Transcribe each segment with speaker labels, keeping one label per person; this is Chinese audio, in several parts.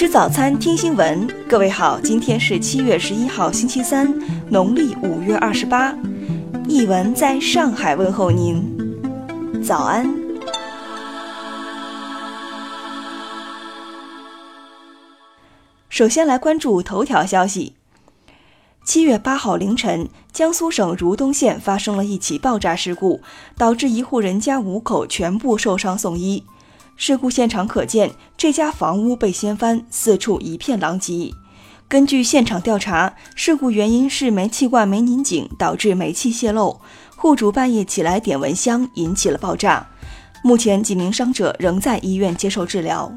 Speaker 1: 吃早餐，听新闻。各位好，今天是7月11号，星期三，农历5月28。一文在上海问候您，早安。首先来关注头条消息。7月8号凌晨，江苏省如东县发生了一起爆炸事故，导致一户人家5口全部受伤送医。事故现场可见，这家房屋被掀翻，四处一片狼藉。根据现场调查，事故原因是煤气罐没拧紧，导致煤气泄漏。户主半夜起来点蚊香，引起了爆炸。目前几名伤者仍在医院接受治疗。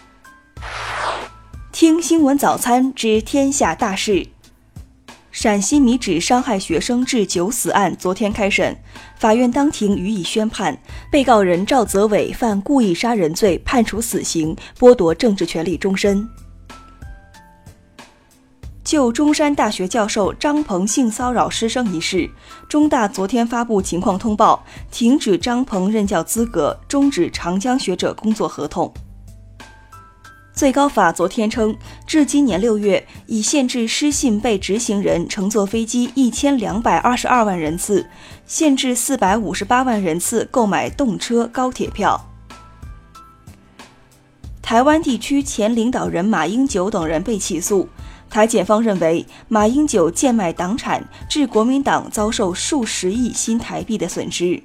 Speaker 1: 听新闻早餐知天下大事。陕西米脂伤害学生致9死案昨天开审，法院当庭予以宣判，被告人赵泽伟犯故意杀人罪，判处死刑，剥夺政治权利终身。就中山大学教授张鹏性骚扰师生一事，中大昨天发布情况通报，停止张鹏任教资格，终止长江学者工作合同。最高法昨天称，至今年6月，已限制失信被执行人乘坐飞机1222万人次，限制458万人次购买动车、高铁票。台湾地区前领导人马英九等人被起诉，台检方认为马英九贱卖党产，致国民党遭受数十亿新台币的损失。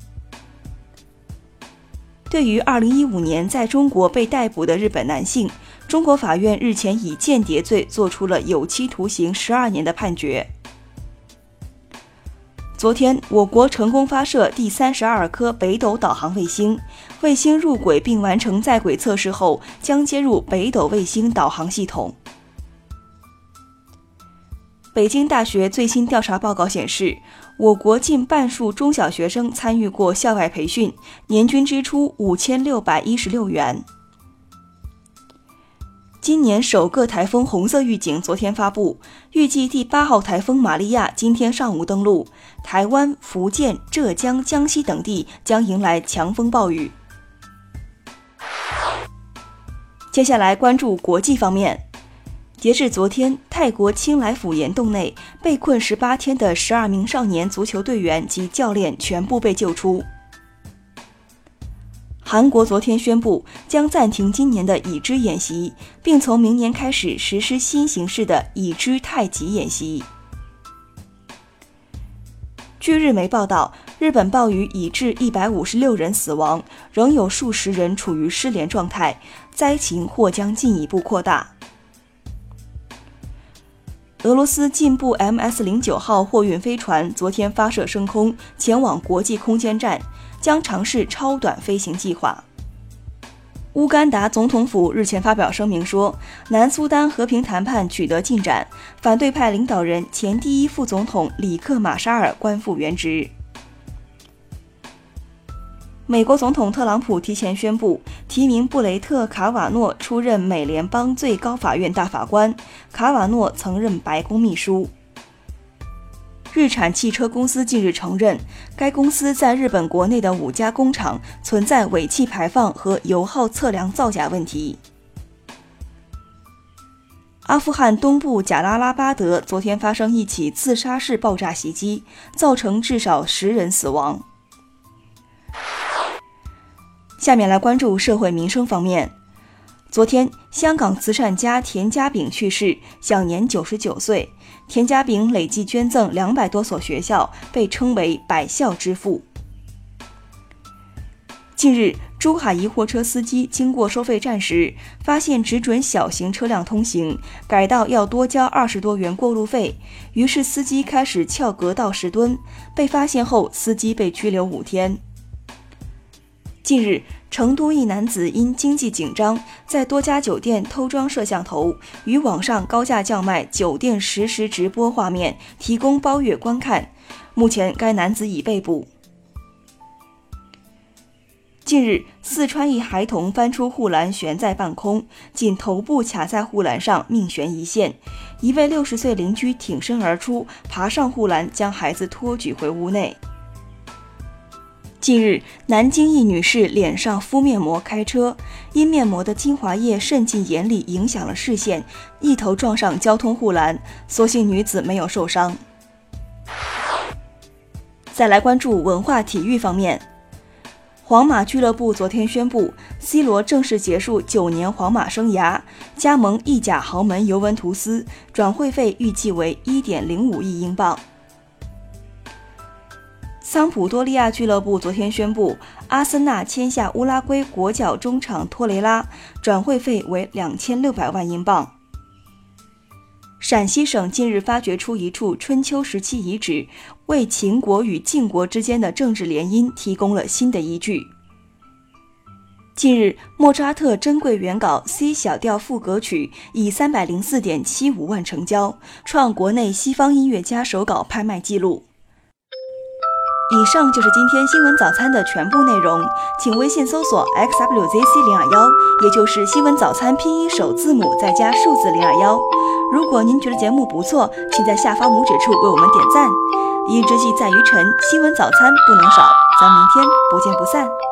Speaker 1: 对于2015年在中国被逮捕的日本男性，中国法院日前以间谍罪作出了有期徒刑12年的判决。昨天，我国成功发射第32颗北斗导航卫星，卫星入轨并完成在轨测试后，将接入北斗卫星导航系统。北京大学最新调查报告显示，我国近半数中小学生参与过校外培训，年均支出5616元。今年首个台风红色预警昨天发布，预计第8号台风玛利亚今天上午登陆，台湾、福建、浙江、江西等地将迎来强风暴雨。接下来关注国际方面。截至昨天，泰国清莱府岩洞内被困18天的12名少年足球队员及教练全部被救出。韩国昨天宣布将暂停今年的已知演习，并从明年开始实施新形式的已知太极演习。据日媒报道，日本暴雨已致156人死亡，仍有数十人处于失联状态，灾情或将进一步扩大。俄罗斯进步 MS-09 号货运飞船昨天发射升空，前往国际空间站，将尝试超短飞行计划。乌干达总统府日前发表声明说，南苏丹和平谈判取得进展，反对派领导人前第一副总统里克马沙尔官复原职。美国总统特朗普提前宣布提名布雷特·卡瓦诺出任美联邦最高法院大法官，卡瓦诺曾任白宫秘书。日产汽车公司近日承认，该公司在日本国内的5家工厂存在尾气排放和油耗测量造假问题。阿富汗东部贾拉拉巴德昨天发生一起自杀式爆炸袭击，造成至少10人死亡。下面来关注社会民生方面。昨天，香港慈善家田家炳去世，享年99岁。田家炳累计捐赠200多所学校，被称为百校之父。近日，珠海一货车司机经过收费站时，发现只准小型车辆通行，改道要多交20多元过路费，于是司机开始撬隔道石墩，被发现后，司机被拘留5天。近日，成都一男子因经济紧张，在多家酒店偷装摄像头，于网上高价叫卖酒店实时直播画面，提供包月观看。目前，该男子已被捕。近日，四川一孩童翻出护栏悬在半空，仅头部卡在护栏上，命悬一线。一位60岁邻居挺身而出，爬上护栏，将孩子托举回屋内。 近日，南京一女士脸上敷面膜开车，因面膜的精华液渗进眼里，影响了视线，一头撞上交通护栏，所幸女子没有受伤。再来关注文化体育方面，皇马俱乐部昨天宣布 ，C 罗正式结束9年皇马生涯，加盟意甲豪门尤文图斯，转会费预计为 1.05 亿英镑。桑普多利亚俱乐部昨天宣布，阿森纳签下乌拉圭国脚中场托雷拉，转会费为2600万英镑。陕西省近日发掘出一处春秋时期遗址，为秦国与晋国之间的政治联姻提供了新的依据。近日，莫扎特珍贵原稿 C 小调赋格曲以 304.75 万成交，创国内西方音乐家手稿拍卖纪录。以上就是今天新闻早餐的全部内容，请微信搜索 XWZC021，也就是新闻早餐拼音首字母再加数字021。如果您觉得节目不错，请在下方拇指处为我们点赞。一日之计在于晨，新闻早餐不能少，咱明天不见不散。